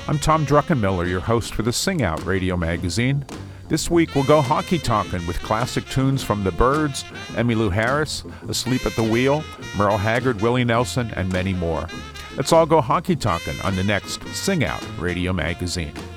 I'm Tom Druckenmiller, your host for the Sing Out radio magazine. This week we'll go hockey talking with classic tunes from The Byrds, Emmylou Harris, Asleep at the Wheel, Merle Haggard, Willie Nelson, and many more. Let's all go hockey talking on the next Sing Out radio magazine.